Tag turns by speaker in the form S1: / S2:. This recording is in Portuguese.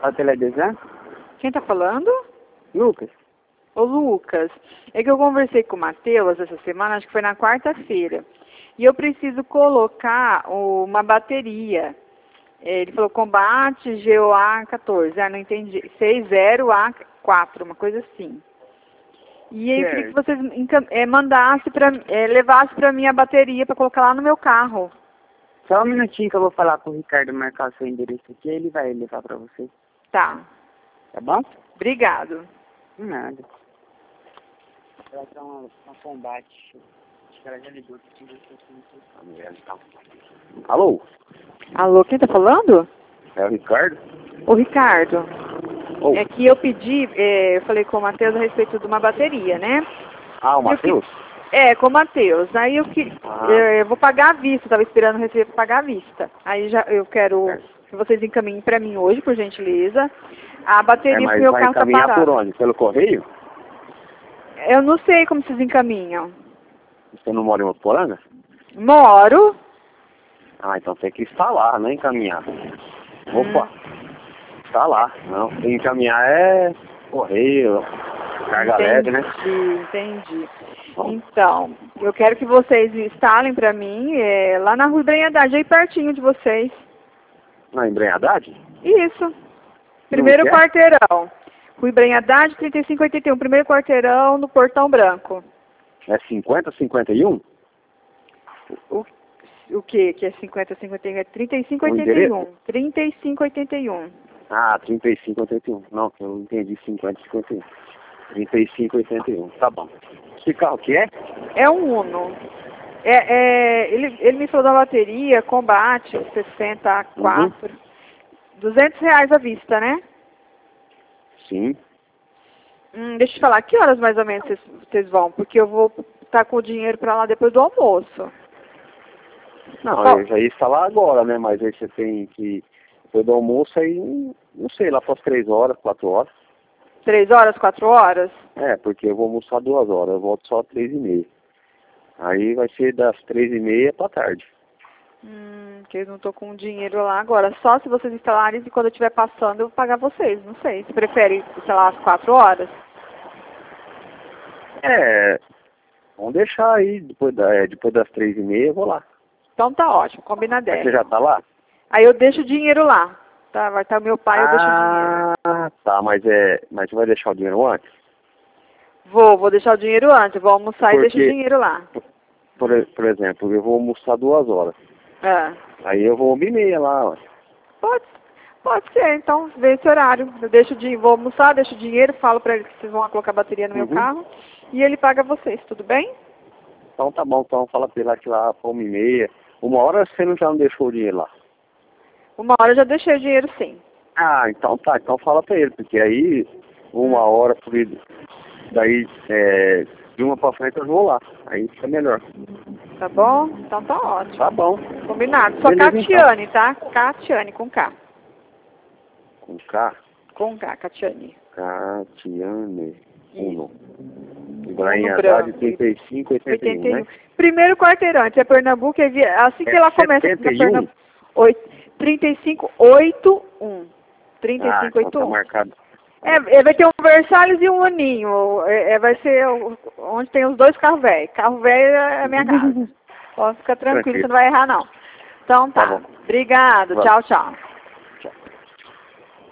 S1: A televisão?
S2: Quem tá falando?
S1: Lucas.
S2: Ô Lucas, é que eu conversei com o Matheus essa semana, acho que foi na quarta-feira. E eu preciso colocar uma bateria. Ele falou combate GOA 14. Ah, não entendi. 60A4, uma coisa assim. E aí eu queria que vocês mandassem levassem pra mim a bateria pra colocar lá no meu carro.
S1: Só um minutinho que eu vou falar com o Ricardo marcar o seu endereço aqui, ele vai levar pra você.
S2: Tá.
S1: Tá bom?
S2: Obrigado.
S1: De nada. Ela tá uma combate. Acho que ela já ligou. Alô?
S2: Alô, quem tá falando?
S1: É o Ricardo?
S2: Ô Ricardo,
S1: Oh.
S2: é que eu pedi, eu falei com o Matheus a respeito de uma bateria, né?
S1: Ah, o Matheus?
S2: Com o Matheus. Aí eu vou pagar à vista, estava esperando receber para pagar à vista. Aí eu quero que vocês encaminhem para mim hoje, por gentileza, a bateria pro meu carro tá parado.
S1: Mas por onde? Pelo correio?
S2: Eu não sei como vocês encaminham.
S1: Você não mora em Votuporanga?
S2: Moro.
S1: Ah, então tem que instalar, não encaminhar. Opa, instalar. Não, tem que encaminhar é correio, carga leve, né?
S2: Entendi. Então, eu quero que vocês instalem para mim lá na Rua Embrenhadade, aí pertinho de vocês.
S1: Na Embrenhadade?
S2: Isso. Primeiro quarteirão. Rua Embrenhadade, 3581. Primeiro quarteirão no Portão Branco.
S1: É 5051?
S2: O que é 5051? É 3581. 3581.
S1: Ah, 3581. Não, eu entendi 5051. 3581. Tá bom. Que carro que é?
S2: É um Uno. Ele me falou da bateria, combate, 60A4. R$200 à vista, né?
S1: Sim.
S2: Deixa eu te falar, que horas mais ou menos vocês vão? Porque eu vou estar com o dinheiro para lá depois do almoço.
S1: Não, eu já ia instalar agora, né? Mas aí você tem que, depois do almoço, aí, não sei, lá para as 3 horas, 4 horas.
S2: 3 horas, 4 horas?
S1: É, porque eu vou almoçar 2 horas, eu volto só às 3h30. Aí vai ser das 3h30 pra tarde.
S2: Que eu não tô com dinheiro lá agora. Só se vocês instalarem e quando eu estiver passando eu vou pagar vocês, não sei. Você prefere instalar às 4 horas?
S1: Vamos deixar aí, depois das 3h30 eu vou lá.
S2: Então tá ótimo, combina 10.
S1: Você já tá lá?
S2: Aí eu deixo o dinheiro lá. Tá, vai estar o meu pai, eu deixo o dinheiro.
S1: Ah, tá, mas você vai deixar o dinheiro antes?
S2: Vou deixar o dinheiro antes, vou almoçar e deixo o dinheiro lá.
S1: Por exemplo, eu vou almoçar 2 horas. Aí eu vou 1h30 lá, ó.
S2: Pode ser, então vê esse horário. Eu deixo vou almoçar, deixo o dinheiro, falo pra ele que vocês vão colocar a bateria no meu carro e ele paga vocês, tudo bem?
S1: Então tá bom, então fala pra ele lá que lá pra 1h30. 1 hora você já não deixou o dinheiro lá?
S2: 1 hora eu já deixei o dinheiro sim.
S1: Ah, então tá, então fala pra ele, porque aí 1 hora, daí de uma pra frente eu vou lá, aí fica melhor.
S2: Tá bom? Então tá ótimo.
S1: Tá bom.
S2: Combinado. Só Catiane, tá? Catiane, com K.
S1: Com K?
S2: Com K, Catiane.
S1: Catiane. Uno.
S2: Embrenhadade
S1: 3581, né?
S2: Primeiro quarteirante, é Pernambuco, assim que ela começa na Pernambuco. 3581. 3581.
S1: Tá marcado.
S2: Vai ter um Versalhes e um Aninho. Vai ser onde tem os 2 carros velhos. Carro velho é a minha casa. Pode ficar tranquilo, você não vai errar não. Então tá. Obrigado. Tchau, tchau.